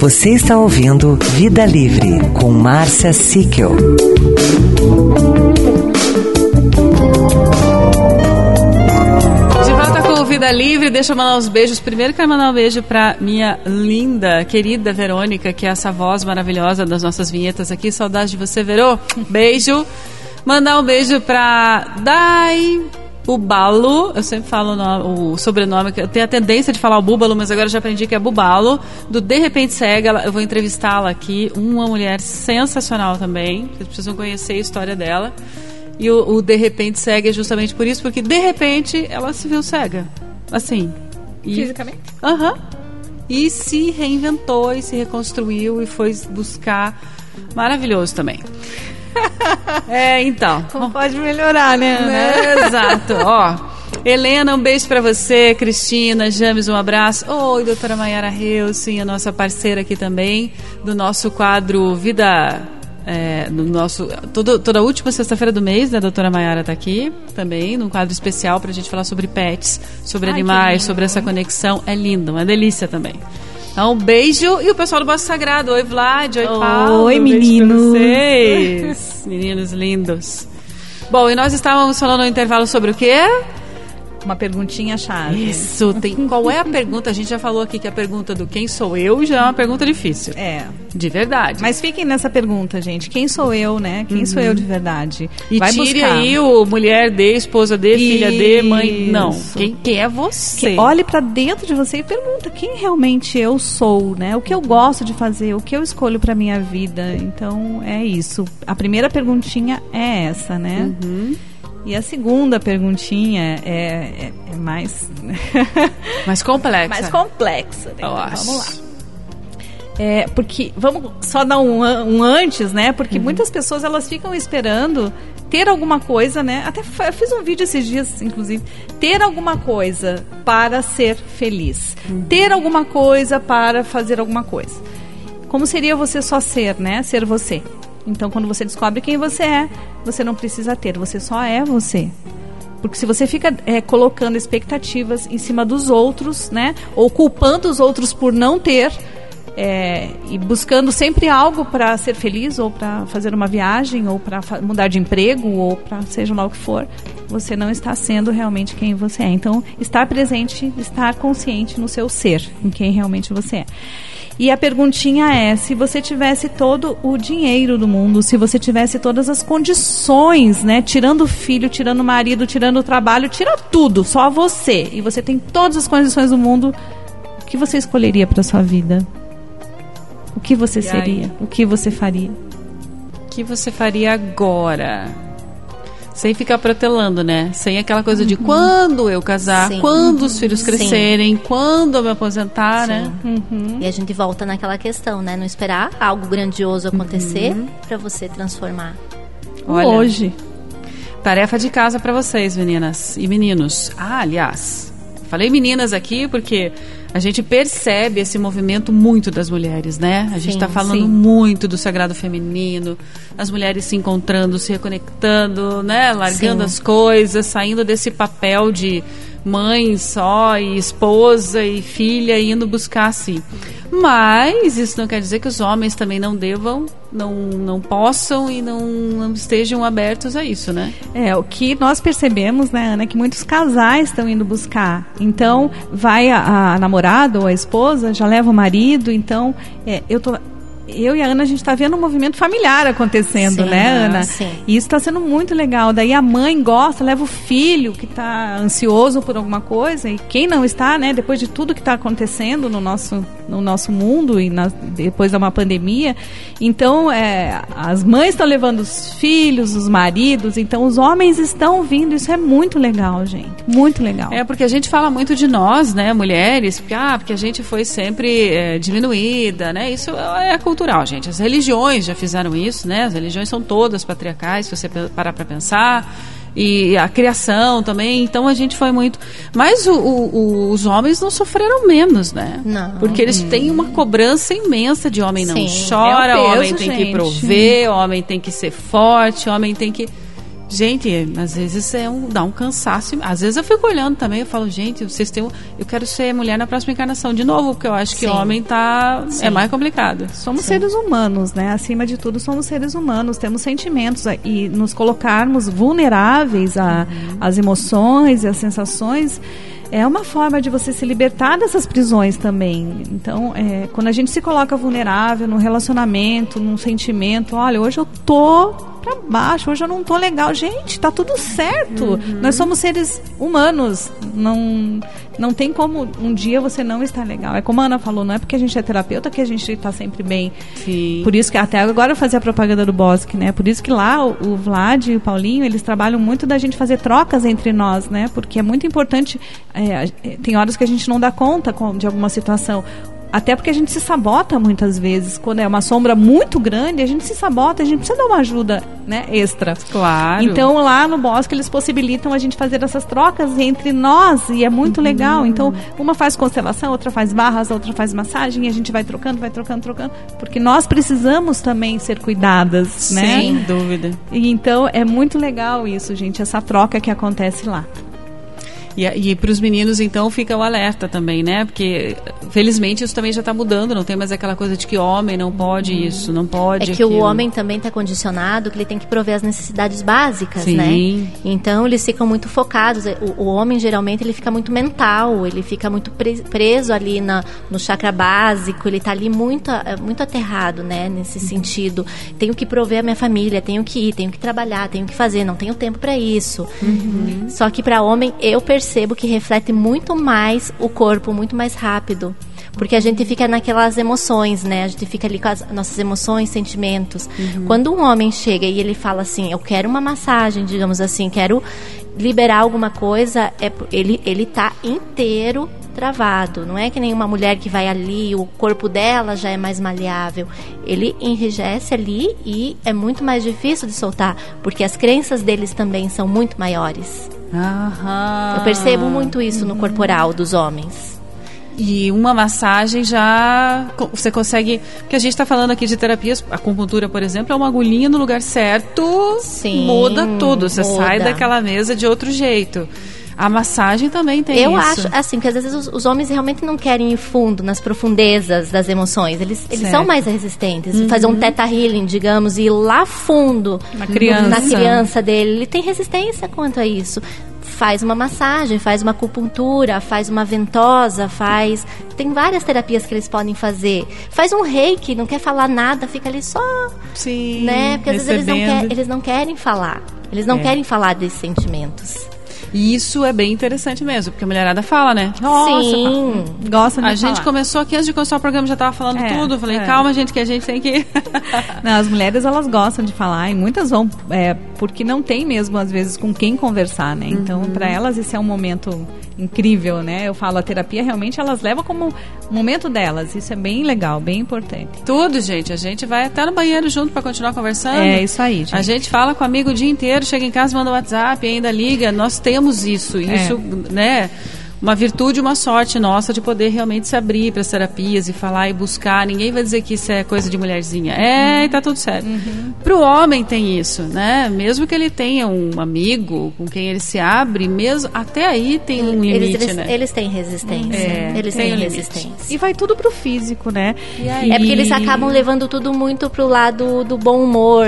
Você está ouvindo Vida Livre com Márcia Sickel. De volta com Vida Livre, deixa eu mandar uns beijos. Primeiro quero mandar um beijo pra minha linda, querida Verônica, que é essa voz maravilhosa das nossas vinhetas aqui. Saudade de você, Verô. Beijo. Mandar um beijo pra Dai Bubalo, eu sempre falo o sobrenome, eu tenho a tendência de falar o Búbalo, mas agora já aprendi que é Bubalo, do De Repente Cega. Eu vou entrevistá-la aqui, uma mulher sensacional também, vocês precisam conhecer a história dela. E o De Repente Cega é justamente por isso, porque de repente ela se viu cega, assim. Fisicamente? Aham. E se reinventou e se reconstruiu e foi buscar. Maravilhoso também. Então. Como pode melhorar, né, Ana? Exato. Ó, Helena, um beijo pra você. Cristina, James, um abraço. Oi, doutora Mayara Heusen, a nossa parceira aqui também, do nosso quadro Vida... toda última sexta-feira do mês, né, a doutora Mayara tá aqui também, num quadro especial pra gente falar sobre pets, sobre animais, sobre essa conexão. É lindo, uma delícia também. Então, um beijo. E o pessoal do Bosque Sagrado. Oi, Vlad. Oi, Paulo. Oi, meninos. Vocês. Meninos lindos. Bom, e nós estávamos falando no intervalo sobre o quê? Uma perguntinha chave. Isso. Qual é a pergunta? A gente já falou aqui que a pergunta do quem sou eu já é uma pergunta difícil. É. De verdade. Mas fiquem nessa pergunta, gente. Quem sou eu, né? Quem sou eu de verdade? E vai tire buscar. aí o mulher de, esposa de, filha de, mãe. Não. Quem é você? Olhe pra dentro de você e pergunta quem realmente eu sou, né? O que eu gosto de fazer, o que eu escolho pra minha vida. Então, é isso. A primeira perguntinha é essa, né? E a segunda perguntinha é mais... mais complexa. Mais complexa. Né? Então, vamos lá. Porque, vamos só dar um antes, né? Porque muitas pessoas, elas ficam esperando ter alguma coisa, né? Até eu fiz um vídeo esses dias, inclusive. Ter alguma coisa para ser feliz. Ter alguma coisa para fazer alguma coisa. Como seria você só ser, né? Ser você. Então, quando você descobre quem você é, você não precisa ter, você só é você. Porque se você fica colocando expectativas em cima dos outros, né? Ou culpando os outros por não ter, e buscando sempre algo para ser feliz, ou para fazer uma viagem, ou para mudar de emprego, ou para seja lá o que for, você não está sendo realmente quem você é. Então, estar presente, estar consciente no seu ser, em quem realmente você é. E a perguntinha é, se você tivesse todo o dinheiro do mundo, se você tivesse todas as condições, né? Tirando o filho, tirando o marido, tirando o trabalho, tira tudo, só você. E você tem todas as condições do mundo, o que você escolheria para sua vida? O que você seria? O que você faria? O que você faria agora? Sem ficar protelando, né? Sem aquela coisa de quando eu casar, quando os filhos crescerem, quando eu me aposentar, né? E a gente volta naquela questão, né? Não esperar algo grandioso acontecer para você transformar. Olha, hoje. Tarefa de casa para vocês, meninas e meninos. Aliás, falei meninas aqui porque a gente percebe esse movimento muito das mulheres, né? A gente está falando muito do sagrado feminino, as mulheres se encontrando, se reconectando, né? Largando as coisas, saindo desse papel de mãe só e esposa e filha, indo buscar assim. Mas isso não quer dizer que os homens também não devam, não possam e não estejam abertos a isso, né? O que nós percebemos, né, Ana, é que muitos casais estão indo buscar. Então, vai a namorada ou a esposa, já leva o marido. Então, eu e a Ana, a gente está vendo um movimento familiar acontecendo, né, Ana? Sim. E isso está sendo muito legal. Daí a mãe gosta, leva o filho que está ansioso por alguma coisa. E quem não está, né, depois de tudo que está acontecendo no nosso mundo e depois de uma pandemia. Então, as mães estão levando os filhos, os maridos. Então, os homens estão vindo. Isso é muito legal, gente. Muito legal. Porque a gente fala muito de nós, né, mulheres, porque a gente foi sempre diminuída, né? Isso é cultural, gente. As religiões já fizeram isso, né? As religiões são todas patriarcais, se você parar para pensar. E a criação também, então a gente foi muito... Mas os homens não sofreram menos, né? Não. Porque eles têm uma cobrança imensa de homem não Sim. chora, É um peso, homem tem gente. que prover, homem tem que ser forte, homem tem que... Gente, às vezes dá um cansaço. Às vezes eu fico olhando também, eu falo, gente, eu quero ser mulher na próxima encarnação de novo, porque eu acho que homem é mais complicado. Somos seres humanos, né? Acima de tudo, somos seres humanos, temos sentimentos, e nos colocarmos vulneráveis às emoções e às sensações é uma forma de você se libertar dessas prisões também. Então, quando a gente se coloca vulnerável no relacionamento, num sentimento, olha, hoje eu tô pra baixo, hoje eu não tô legal. Gente, tá tudo certo. Nós somos seres humanos. Não tem como um dia você não estar legal. É como a Ana falou, não é porque a gente é terapeuta que a gente tá sempre bem. Sim. Por isso que até agora eu fazia a propaganda do Bosque, né? Por isso que lá o Vlad e o Paulinho, eles trabalham muito da gente fazer trocas entre nós, né? Porque é muito importante. Tem horas que a gente não dá conta de alguma situação. Até porque a gente se sabota muitas vezes. Quando é uma sombra muito grande, a gente se sabota, a gente precisa dar uma ajuda, né, extra. Claro. Então, lá no Bosque, eles possibilitam a gente fazer essas trocas entre nós, e é muito legal. Então, uma faz constelação, outra faz barras, outra faz massagem, e a gente vai trocando, porque nós precisamos também ser cuidadas, né? Sem dúvida. E então, é muito legal isso, gente, essa troca que acontece lá. E para os meninos, então, fica o alerta também, né? Porque, felizmente, isso também já está mudando. Não tem mais aquela coisa de que homem não pode isso, não pode que aquilo. o homem também está condicionado, que ele tem que prover as necessidades básicas, Sim. né? Então, eles ficam muito focados. O homem, geralmente, ele fica muito mental, ele fica muito preso ali no chakra básico, ele está ali muito aterrado, né? Nesse sentido. Tenho que prover a minha família, tenho que ir, tenho que trabalhar, tenho que fazer, não tenho tempo para isso. Só que para homem, eu percebo que reflete muito mais o corpo, muito mais rápido. Porque a gente fica naquelas emoções, né? A gente fica ali com as nossas emoções, sentimentos. Quando um homem chega e ele fala assim, eu quero uma massagem, digamos assim, quero liberar alguma coisa, ele tá inteiro travado. Não é que nem uma mulher que vai ali, o corpo dela já é mais maleável. Ele enrijece ali e é muito mais difícil de soltar, porque as crenças deles também são muito maiores. Aham. Eu percebo muito isso no corporal dos homens. E uma massagem já você consegue, porque a gente está falando aqui de terapias, a acupuntura, por exemplo, é uma agulhinha no lugar certo. Sim, muda tudo, você muda. Sai daquela mesa de outro jeito. A massagem também tem isso. Eu acho, assim, que às vezes os homens realmente não querem ir fundo, nas profundezas das emoções. Eles são mais resistentes. Fazer um theta healing, digamos, e ir lá fundo na criança dele. Ele tem resistência quanto a isso. Faz uma massagem, faz uma acupuntura, faz uma ventosa, tem várias terapias que eles podem fazer. Faz um reiki, não quer falar nada, fica ali só. Sim, né? Porque às vezes eles não querem falar. Eles não querem falar desses sentimentos. E isso é bem interessante mesmo, porque a mulherada fala, né? Nossa, sim. Gosta de falar. A gente começou aqui, antes de começar o programa, já estava falando tudo. Falei, calma, gente, que a gente tem que... Não, as mulheres, elas gostam de falar, e muitas vão, porque não tem mesmo, às vezes, com quem conversar, né? Então, para elas, esse é um momento incrível, né? Eu falo, a terapia, realmente, elas levam como um momento delas. Isso é bem legal, bem importante. Tudo, gente. A gente vai até no banheiro junto para continuar conversando. É isso aí, gente. A gente fala com o amigo o dia inteiro, chega em casa, manda WhatsApp, ainda liga. Nós temos isso, né? Uma virtude, uma sorte nossa de poder realmente se abrir para as terapias e falar e buscar. Ninguém vai dizer que isso é coisa de mulherzinha. E tá tudo certo. Pro homem tem isso, né? Mesmo que ele tenha um amigo com quem ele se abre, mesmo até aí tem um limite, né? Eles têm resistência. Eles têm resistência. E vai tudo pro físico, né? É porque eles acabam levando tudo muito pro lado do bom humor,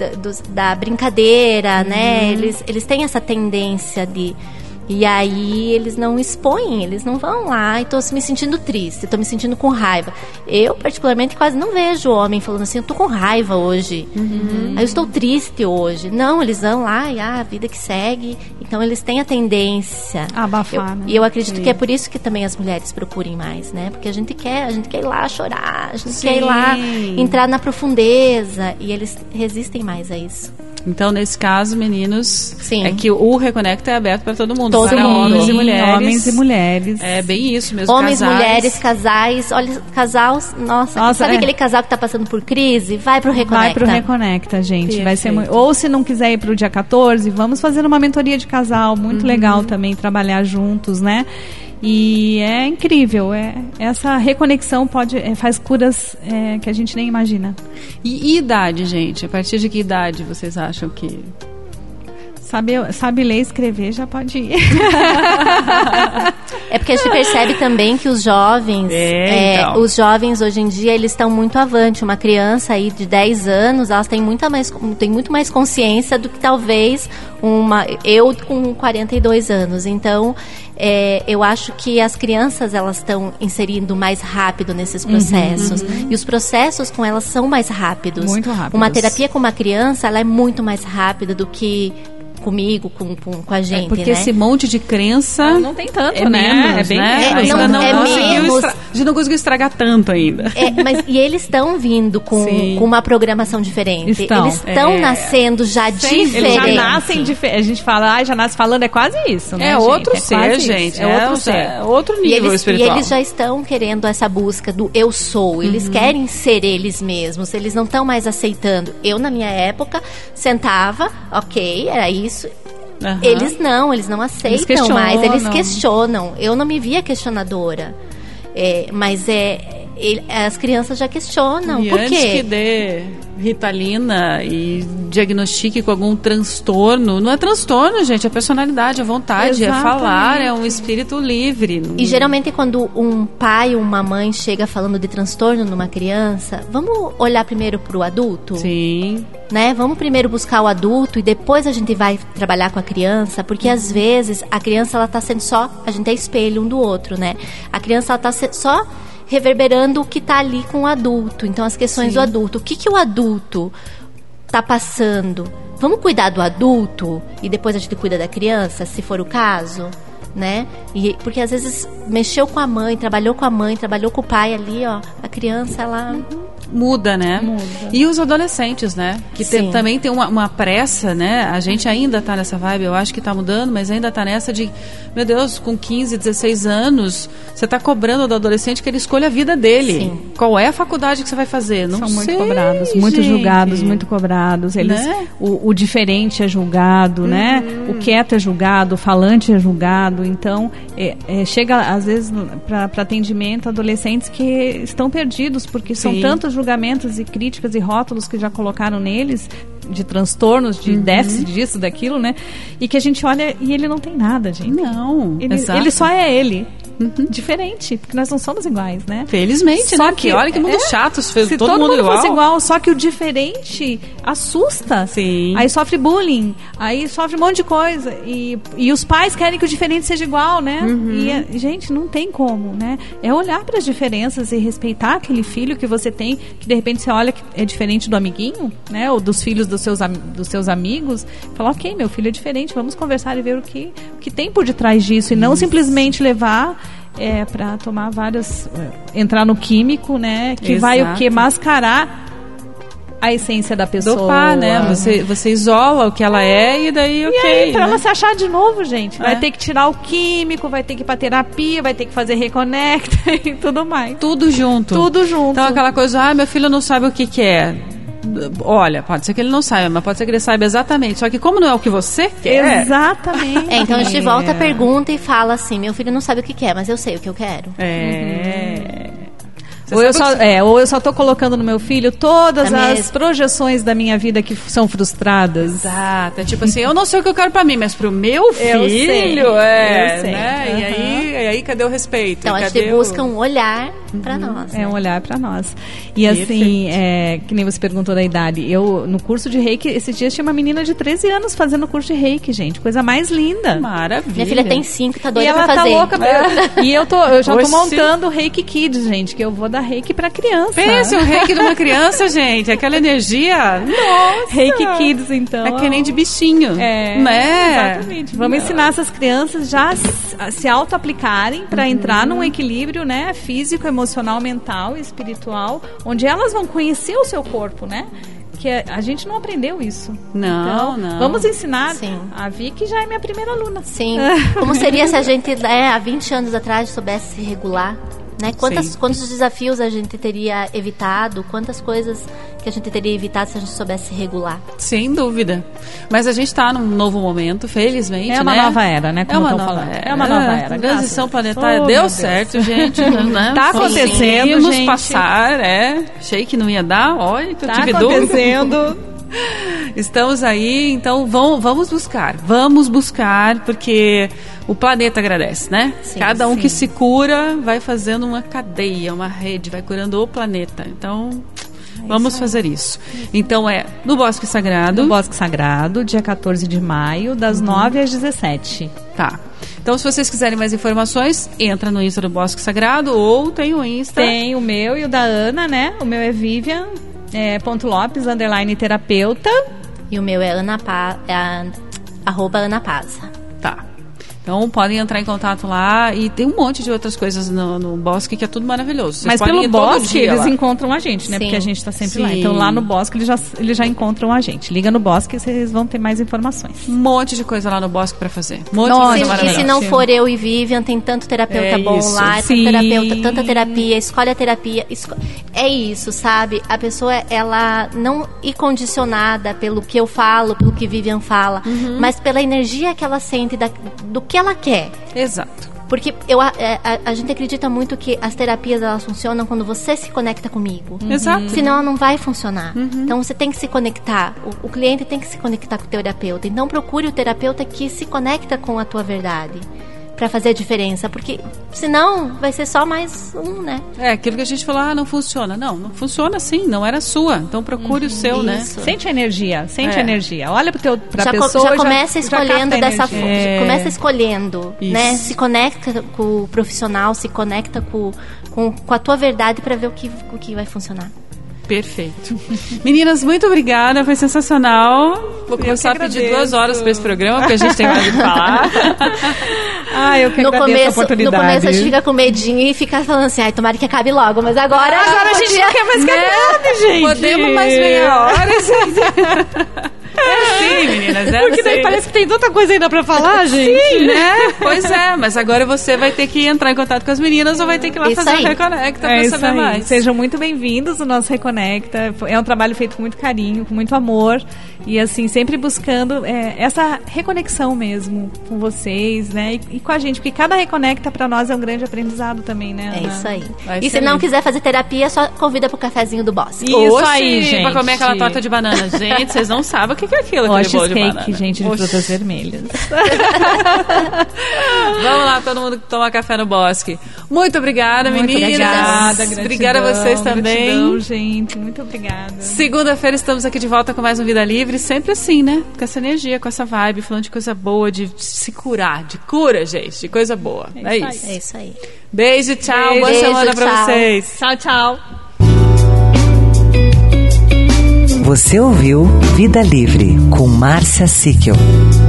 da brincadeira, né? Eles têm essa tendência de... E aí eles não expõem, eles não vão lá e tô me sentindo triste, tô me sentindo com raiva. Eu, particularmente, quase não vejo homem falando assim, eu tô com raiva hoje, eu estou triste hoje. Não, eles vão lá e a vida que segue. Então eles têm a tendência a abafar, né? E eu acredito que é por isso que também as mulheres procurem mais, né? Porque a gente quer ir lá chorar, a gente quer ir lá entrar na profundeza, e eles resistem mais a isso. Então, nesse caso, meninos, é que o Reconecta é aberto para todo mundo. Todo para mundo. homens e mulheres. Homens e mulheres. É bem isso mesmo. Homens, casais. mulheres, casais. Olha, casal, nossa sabe aquele casal que tá passando por crise? Vai pro Reconecta. Vai pro Reconecta, gente. Perfeito. Vai ser muito... Ou se não quiser ir pro dia 14, vamos fazer uma mentoria de casal. Muito legal também trabalhar juntos, né? E é incrível, essa reconexão faz curas que a gente nem imagina. E idade, gente? A partir de que idade vocês acham que... Sabe ler e escrever, já pode ir. É porque a gente percebe também que os jovens, os jovens hoje em dia, eles estão muito avante. Uma criança aí de 10 anos, elas têm muito mais consciência do que talvez eu com 42 anos. Então, eu acho que as crianças, elas estão inserindo mais rápido nesses processos. E os processos com elas são mais rápidos. Muito rápidos. Uma terapia com uma criança, ela é muito mais rápida do que comigo, com a gente, porque né? esse monte de crença não tem tanto, né? Menos, É bem né? menos. Menos. A gente não conseguiu estragar tanto ainda. E eles estão vindo com uma programação diferente. Eles estão nascendo já diferente. Eles já nascem diferente. A gente fala, já nasce falando, é quase isso, né? Outro ser, gente. É outro ser. É outro nível espiritual. E eles já estão querendo essa busca do eu sou. Eles querem ser eles mesmos. Eles não estão mais aceitando. Eu, na minha época, sentava, ok, era isso. Eles não aceitam mais, eles questionam. Eu não me via questionadora, mas as crianças já questionam. E por antes quê? que dê Ritalina e diagnostique com algum transtorno, não é transtorno, gente, é personalidade, é vontade, é falar, é um espírito livre. E geralmente quando um pai ou uma mãe chega falando de transtorno numa criança, vamos olhar primeiro para o adulto? Sim. Né? Vamos primeiro buscar o adulto e depois a gente vai trabalhar com a criança, porque às vezes a criança, ela tá sendo só, a gente é espelho um do outro, né? A criança, ela tá só reverberando o que tá ali com o adulto. Então as questões do adulto, o que o adulto tá passando? Vamos cuidar do adulto e depois a gente cuida da criança, se for o caso, né? Porque às vezes mexeu com a mãe, trabalhou com o pai ali, ó, a criança, ela muda, né? Muda. E os adolescentes, né? Que também tem uma pressa, né? A gente ainda tá nessa vibe, eu acho que tá mudando, mas ainda tá nessa de, meu Deus, com 15, 16 anos, você tá cobrando do adolescente que ele escolha a vida dele. Sim. Qual é a faculdade que você vai fazer? Não São sei, muito cobrados, muito gente. julgados, muito cobrados. Eles, Né? o diferente é julgado, né? O quieto é julgado, o falante é julgado. Então, chega às vezes para atendimento adolescentes que estão perdidos, porque são tantos julgamentos e críticas e rótulos que já colocaram neles, de transtornos, de déficit disso, daquilo, né? E que a gente olha e ele não tem nada, gente. Não, Ele só é ele. Diferente, porque nós não somos iguais, né? Felizmente, Só né? Que olha que mundo chato, se todo mundo igual. fosse igual, só que o diferente assusta. Sim. Aí sofre bullying, aí sofre um monte de coisa. E os pais querem que o diferente seja igual, né? E, gente, não tem como, né? É olhar para as diferenças e respeitar aquele filho que você tem, que de repente você olha que é diferente do amiguinho, né? Ou dos filhos dos seus amigos. Fala, ok, meu filho é diferente, vamos conversar e ver o que tem por detrás disso. E não simplesmente levar para tomar vários, entrar no químico, né? Que vai o quê? Mascarar a essência da pessoa. Dopar, né? Você isola o que ela é e daí e aí, pra né? ela se achar de novo, gente, vai ter que tirar o químico, vai ter que ir pra terapia, vai ter que fazer reconecta e tudo mais. Tudo junto. Tudo junto. Então aquela coisa, meu filho não sabe o que é. Olha, pode ser que ele não saiba, mas pode ser que ele saiba exatamente. Só que como não é o que você quer... Exatamente. Então a gente volta a pergunta e fala assim, meu filho não sabe o que quer, mas eu sei o que eu quero. Ou eu só tô colocando no meu filho todas as projeções da minha vida que são frustradas. Exato. É tipo assim, eu não sei o que eu quero pra mim, mas pro meu filho, eu sei. né? E aí, cadê o respeito? Então a gente busca um olhar pra nós. É um olhar pra nós. E assim, que nem você perguntou da idade, eu, no curso de Reiki, esses dias tinha uma menina de 13 anos fazendo o curso de Reiki, gente. Coisa mais linda. Maravilha. Minha filha tem 5, tá E doida ela pra fazer. tá louca. E eu já tô Oxi. montando o Reiki Kids, gente, que eu vou dar Reiki pra criança. Pense o reiki de uma criança, gente. Aquela energia. Nossa. Reiki Kids, então. É que nem de bichinho. Né? Exatamente. Vamos ensinar essas crianças já a se auto-aplicarem para entrar num equilíbrio, né? Físico, emocional, mental e espiritual, onde elas vão conhecer o seu corpo, né? Que a gente não aprendeu isso. Não, então, não. Vamos ensinar. Sim. A Vicky já é minha primeira aluna. Sim. Como seria se a gente, há 20 anos atrás, soubesse se regular? Né? Quantos desafios a gente teria evitado? Quantas coisas que a gente teria evitado se a gente soubesse regular? Sem dúvida. Mas a gente está num novo momento, felizmente. É uma nova era, né? Como estão falando. É uma nova era. Transição planetária deu certo, gente. Né? Tá acontecendo, Conseguimos gente. passar, Achei que não ia dar. Olha, que eu Tá tive dúvida. acontecendo. Estamos aí, então vamos buscar, porque o planeta agradece, né? Sim, Cada um sim. que se cura vai fazendo uma cadeia, uma rede, vai curando o planeta. Então, vamos fazer isso. Então é no Bosque Sagrado. No Bosque Sagrado, dia 14 de maio, das 9 às 17. Tá. Então, se vocês quiserem mais informações, entra no Insta do Bosque Sagrado ou tem o Insta. Tem o meu e o da Ana, né? O meu é Vivian, _Lopes, _terapeuta. E o meu é @AnaPaza. Tá. Então podem entrar em contato lá e tem um monte de outras coisas no Bosque que é tudo maravilhoso. Vocês Mas podem pelo ir todo Bosque dia eles lá. encontram a gente, né? Sim. Porque a gente tá sempre Sim. lá. Então lá no Bosque eles já encontram a gente. Liga no Bosque e vocês vão ter mais informações. Um monte de coisa lá no Bosque pra fazer. Um monte Nossa, de coisa E se maravilhosa. não for eu e Vivian, tem tanto terapeuta É bom isso. lá, Sim. tanta terapia, escolhe a terapia. É isso, sabe? A pessoa, ela não ir condicionada pelo que eu falo, pelo que Vivian fala, mas pela energia que ela sente, do que ela quer. Exato. Porque a gente acredita muito que as terapias, elas funcionam quando você se conecta comigo. Exato. Senão ela não vai funcionar. Então você tem que se conectar. O cliente tem que se conectar com o terapeuta. Então procure o terapeuta que se conecta com a tua verdade pra fazer a diferença. Porque senão vai ser só mais um, né? É, aquilo que a gente falou, não funciona. Não funciona assim, não era sua. Então procure o seu, né? Isso. Sente a energia, É. a energia. Olha pra Já, pessoa já começa escolhendo capta a dessa energia. forma. Começa escolhendo, Isso. né? Se conecta com o profissional, se conecta com a tua verdade pra ver o que vai funcionar. Perfeito. Meninas, muito obrigada, foi sensacional. Vou começar a pedir agradeço. 2 horas para esse programa, porque a gente tem mais o que falar. Eu que agradeço a oportunidade. No começo a gente fica com medinho e fica falando assim, ai, tomara que acabe logo, mas agora Agora a gente não quer mais que acabe, gente. Podemos mais meia hora. É assim, meninas, é Porque assim. daí parece que tem tanta coisa ainda pra falar, gente. Sim, né? Pois é, mas agora você vai ter que entrar em contato com as meninas ou vai ter que ir lá Isso fazer aí. o Reconecta É pra isso saber aí. mais. Sejam muito bem-vindos no nosso Reconecta. É um trabalho feito com muito carinho, com muito amor. E assim, sempre buscando essa reconexão mesmo com vocês, né? E com a gente. Porque cada Reconecta pra nós é um grande aprendizado também, né, É Ana? isso aí. Vai E ser se não lindo. quiser fazer terapia, só convida pro cafezinho do Bosque. Isso Oxe, aí, gente. Pra comer aquela torta de banana. Gente, vocês não sabem o que é aquilo, aquele bolo de banana. Cheesecake, gente, de Oxe. frutas vermelhas. Vamos lá, todo mundo tomar café no Bosque. Muito obrigada, Muito meninas. obrigada, gratidão, Obrigada a vocês também. gratidão, gente. Muito obrigada. Segunda-feira estamos aqui de volta com mais um Vida Livre, sempre assim, né? Com essa energia, com essa vibe, falando de coisa boa, de se curar, de cura, gente, de coisa boa. É isso isso. É isso aí. Beijo, tchau, boa Beijo, semana pra tchau. vocês. Tchau, tchau. Você ouviu Vida Livre com Márcia Sickel.